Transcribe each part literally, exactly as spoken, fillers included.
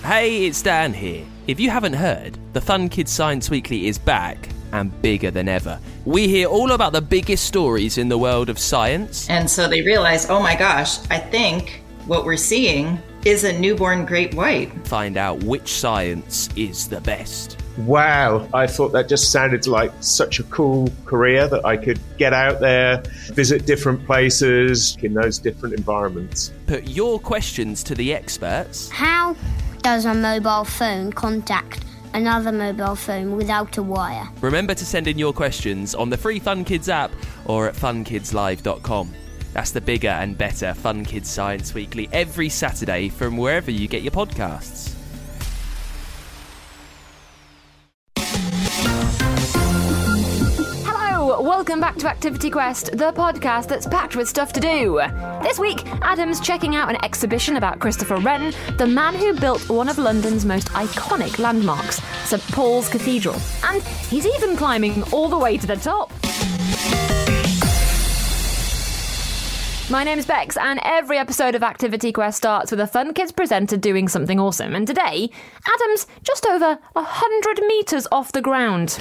Hey, it's Dan here. If you haven't heard, the Fun Kids Science Weekly is back and bigger than ever. We hear all about the biggest stories in the world of science. And so they realize, oh my gosh, I think what we're seeing is a newborn great white. Find out which science is the best. Wow, I thought that just sounded like such a cool career that I could get out there, visit different places in those different environments. Put your questions to the experts. How does a mobile phone contact another mobile phone without a wire? Remember to send in your questions on the free Fun Kids app or at fun kids live dot com. That's the bigger and better Fun Kids Science Weekly every Saturday from wherever you get your podcasts. Welcome back to Activity Quest, the podcast that's packed with stuff to do. This week, Adam's checking out an exhibition about Christopher Wren, the man who built one of London's most iconic landmarks, St Paul's Cathedral. And he's even climbing all the way to the top. My name's Bex, and every episode of Activity Quest starts with a Fun Kids presenter doing something awesome. And today, Adam's just over one hundred metres off the ground.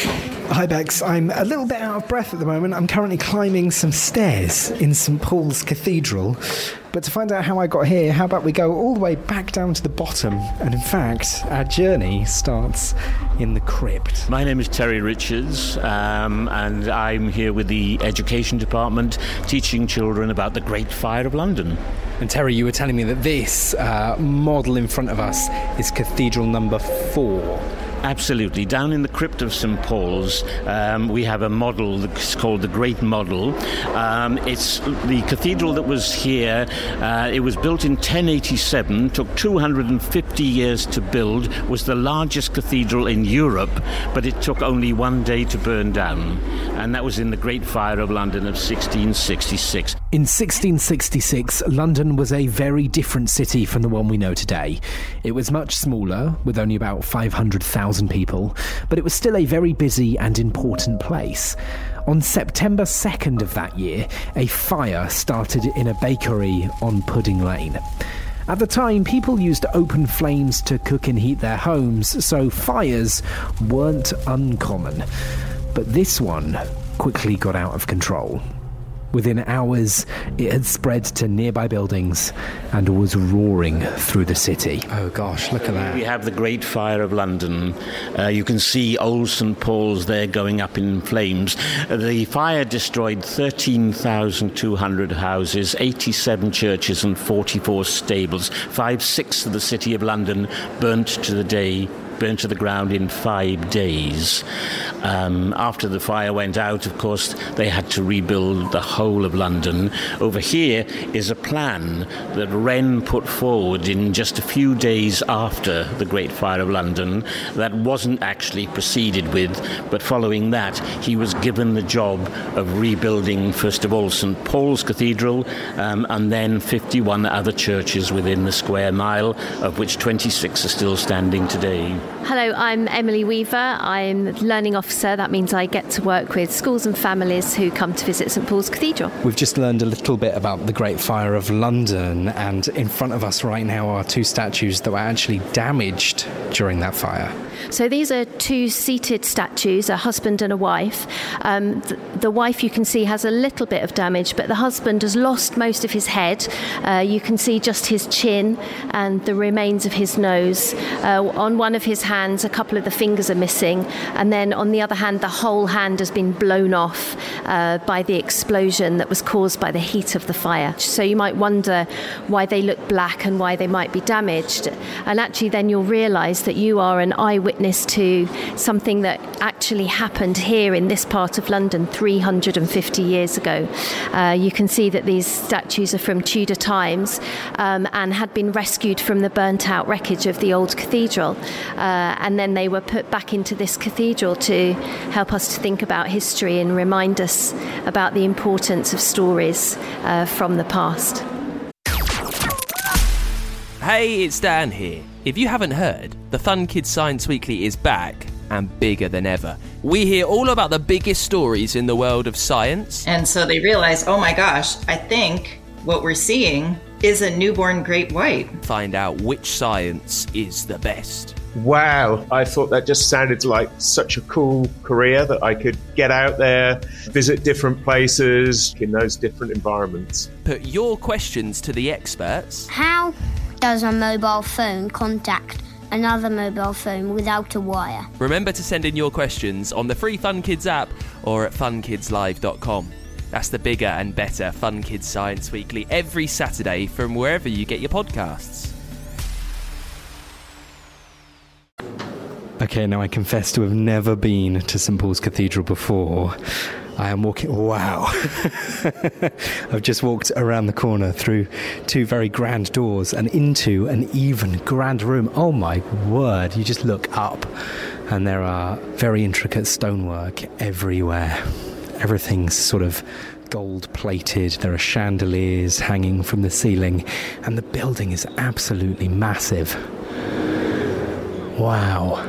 Hi Bex, I'm a little bit out of breath at the moment. I'm currently climbing some stairs in St Paul's Cathedral. But to find out how I got here, how about we go all the way back down to the bottom? And in fact, our journey starts in the crypt. My name is Terry Richards, um, and I'm here with the Education Department teaching children about the Great Fire of London. And Terry, you were telling me that this uh, model in front of us is Cathedral number four. Absolutely. Down in the crypt of St Paul's, um, we have a model that's called the Great Model. Um, it's the cathedral that was here. Uh, it was built in ten eighty-seven, took two hundred fifty years to build, was the largest cathedral in Europe, but it took only one day to burn down. And that was in the Great Fire of London of sixteen sixty-six. In sixteen sixty-six, London was a very different city from the one we know today. It was much smaller, with only about five hundred thousand people, but it was still a very busy and important place. On September second of that year, a fire started in a bakery on Pudding Lane. At the time, people used open flames to cook and heat their homes, so fires weren't uncommon. But this one quickly got out of control. Within hours, it had spread to nearby buildings and was roaring through the city. Oh gosh, look at that. We have the Great Fire of London. Uh, you can see old St Paul's there going up in flames. Uh, the fire destroyed thirteen thousand two hundred houses, eighty-seven churches and forty-four stables. Five-sixths of the city of London burnt to the day burnt to the ground in five days. Um, after the fire went out, of course, they had to rebuild the whole of London. Over here is a plan that Wren put forward in just a few days after the Great Fire of London that wasn't actually proceeded with, but following that, he was given the job of rebuilding, first of all, St Paul's Cathedral, um, and then fifty-one other churches within the square mile, of which twenty-six are still standing today. Hello, I'm Emily Weaver. I'm Learning Officer. That means I get to work with schools and families who come to visit St Paul's Cathedral. We've just learned a little bit about the Great Fire of London, and in front of us right now are two statues that were actually damaged during that fire. So these are two seated statues, a husband and a wife. Um, the, the wife, you can see, has a little bit of damage, but the husband has lost most of his head. Uh, you can see just his chin and the remains of his nose. Uh, on one of his hands, a couple of the fingers are missing, and then on the other hand, the whole hand has been blown off uh, by the explosion that was caused by the heat of the fire. So you might wonder why they look black and why they might be damaged. And actually then you'll realise that you are an eyewitness to something that actually happened here in this part of London three hundred fifty years ago. Uh, you can see that these statues are from Tudor times um, and had been rescued from the burnt out wreckage of the old cathedral. Uh, and then they were put back into this cathedral to help us to think about history and remind us about the importance of stories uh, from the past. Hey, it's Dan here. If you haven't heard, the Fun Kids Science Weekly is back and bigger than ever. We hear all about the biggest stories in the world of science. And so they realize, oh my gosh, I think what we're seeing is a newborn great white. Find out which science is the best. Wow, I thought that just sounded like such a cool career that I could get out there, visit different places in those different environments. Put your questions to the experts. How does a mobile phone contact another mobile phone without a wire? Remember to send in your questions on the free Fun Kids app or at fun kids live dot com. That's the bigger and better Fun Kids Science Weekly every Saturday from wherever you get your podcasts. Okay, now I confess to have never been to St Paul's Cathedral before. I am walking... Wow. I've just walked around the corner through two very grand doors and into an even grand room. Oh my word, you just look up and there are very intricate stonework everywhere. Everything's sort of gold-plated. There are chandeliers hanging from the ceiling and the building is absolutely massive. Wow.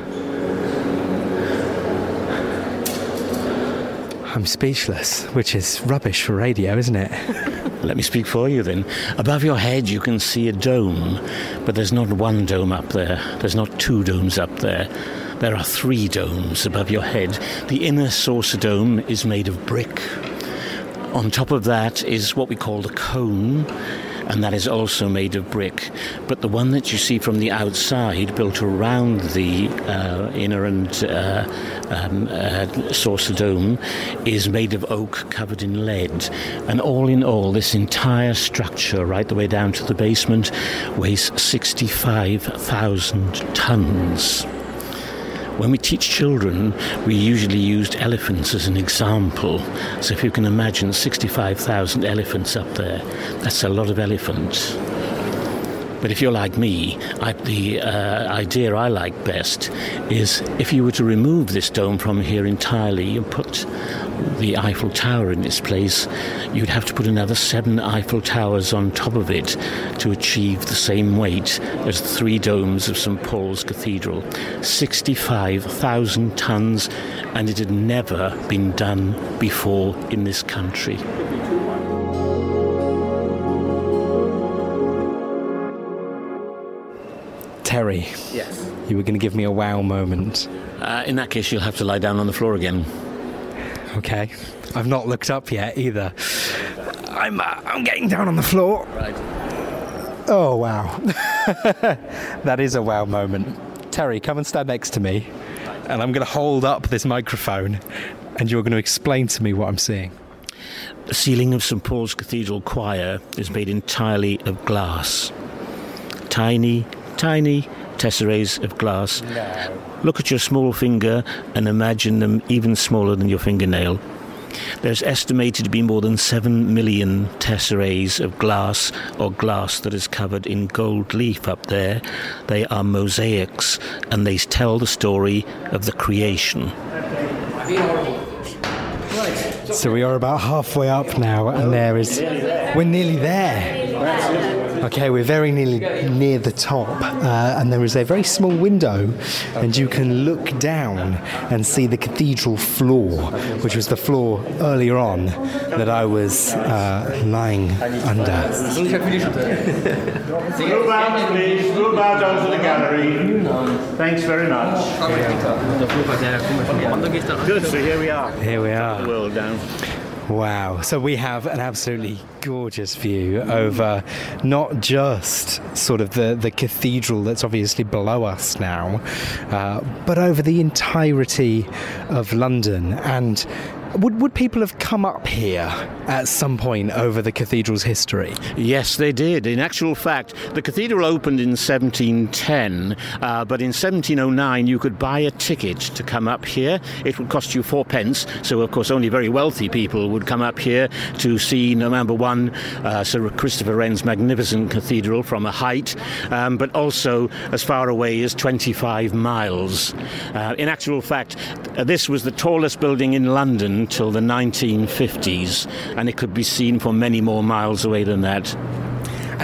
I'm speechless, which is rubbish for radio, isn't it? Let me speak for you then. Above your head you can see a dome, but there's not one dome up there. There's not two domes up there. There are three domes above your head. The inner saucer dome is made of brick. On top of that is what we call the cone, and that is also made of brick. But the one that you see from the outside, built around the uh, inner and uh, um, uh, saucer dome, is made of oak covered in lead. And all in all, this entire structure, right the way down to the basement, weighs sixty-five thousand tons. When we teach children, we usually used elephants as an example. So if you can imagine sixty-five thousand elephants up there, that's a lot of elephants. But if you're like me, I, the uh, idea I like best is if you were to remove this dome from here entirely and put the Eiffel Tower in its place, you'd have to put another seven Eiffel Towers on top of it to achieve the same weight as the three domes of St Paul's Cathedral. sixty-five thousand tons, and it had never been done before in this country. Terry. Yes. You were going to give me a wow moment. Uh, in that case, you'll have to lie down on the floor again. Okay. I've not looked up yet either. I'm uh, I'm getting down on the floor. Right. Oh, wow. That is a wow moment. Terry, come and stand next to me. And I'm going to hold up this microphone and you're going to explain to me what I'm seeing. The ceiling of St Paul's Cathedral choir is made entirely of glass. Tiny, tiny tesserets of glass. No. Look at your small finger and imagine them even smaller than your fingernail. There's estimated to be more than seven million tesserets of glass or glass that is covered in gold leaf up there. They are mosaics and they tell the story of the creation. So we are about halfway up now and there is... We're nearly there. Okay, we're very nearly near the top uh, and there is a very small window and you can look down and see the cathedral floor, which was the floor earlier on that I was uh, lying under. Move out, please. Move out onto the gallery. Thanks very much. Good, so here we are. Here we are. The world down. Wow. So we have an absolutely gorgeous view over not just sort of the, the cathedral that's obviously below us now, uh, but over the entirety of London. And would, would people have come up here at some point over the cathedral's history? Yes, they did. In actual fact, the cathedral opened in seventeen ten, uh, but in seventeen oh nine you could buy a ticket to come up here. It would cost you four pence, so of course only very wealthy people would come up here to see, number one, uh, Sir Christopher Wren's magnificent cathedral from a height, um, but also as far away as twenty-five miles. Uh, in actual fact, uh, this was the tallest building in London till the nineteen fifties, and it could be seen for many more miles away than that.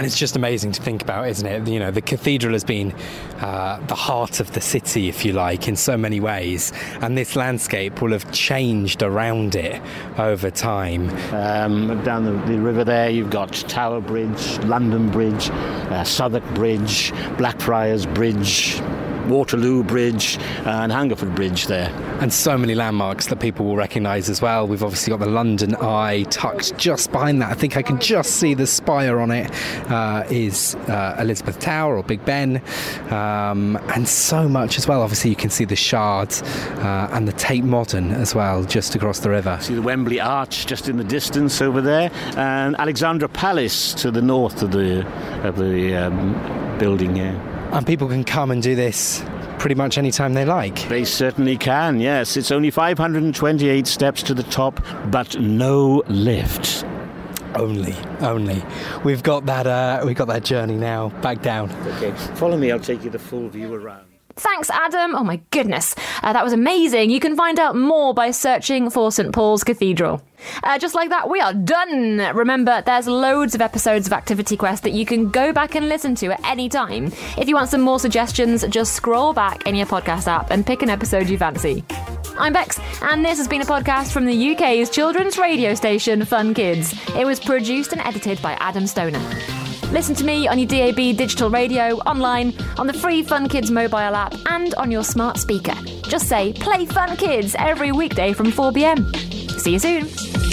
And it's just amazing to think about, isn't it? You know, the cathedral has been uh, the heart of the city, if you like, in so many ways. And this landscape will have changed around it over time. Um, down the, the river there, you've got Tower Bridge, London Bridge, uh, Southwark Bridge, Blackfriars Bridge, Waterloo Bridge and Hungerford Bridge there. And so many landmarks that people will recognise as well. We've obviously got the London Eye tucked just behind that. I think I can just see the spire on it uh, is uh, Elizabeth Tower or Big Ben, um, and so much as well. Obviously you can see the Shard uh, and the Tate Modern as well just across the river. See the Wembley Arch just in the distance over there, and Alexandra Palace to the north of the, of the um, building here. And people can come and do this pretty much any time they like. They certainly can, yes. It's only five hundred twenty-eight steps to the top, but no lift. Only, only. We've got that. Uh, we've got that journey now back down. Okay, follow me. I'll take you the full view around. Thanks, Adam. Oh, my goodness. Uh, that was amazing. You can find out more by searching for St Paul's Cathedral. Uh, just like that, we are done. Remember, there's loads of episodes of Activity Quest that you can go back and listen to at any time. If you want some more suggestions, just scroll back in your podcast app and pick an episode you fancy. I'm Bex, and this has been a podcast from the U K's children's radio station, Fun Kids. It was produced and edited by Adam Stoner. Listen to me on your D A B digital radio, online, on the free Fun Kids mobile app, and on your smart speaker. Just say, play Fun Kids every weekday from four p.m. See you soon.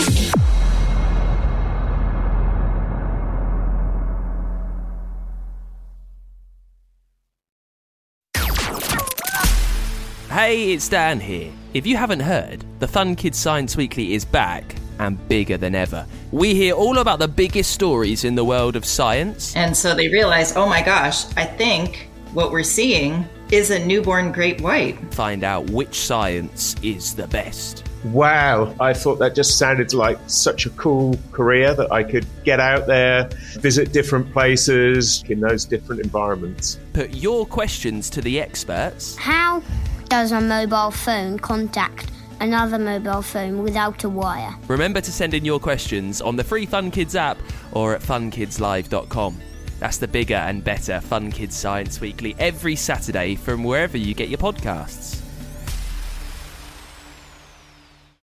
Hey, it's Dan here. If you haven't heard, the Fun Kids Science Weekly is back and bigger than ever. We hear all about the biggest stories in the world of science. And so they realize, oh my gosh, I think what we're seeing is a newborn great white. Find out which science is the best. Wow, I thought that just sounded like such a cool career that I could get out there, visit different places in those different environments. Put your questions to the experts. How does a mobile phone contact another mobile phone without a wire? Remember to send in your questions on the free Fun Kids app or at fun kids live dot com. That's the bigger and better Fun Kids Science Weekly every Saturday from wherever you get your podcasts.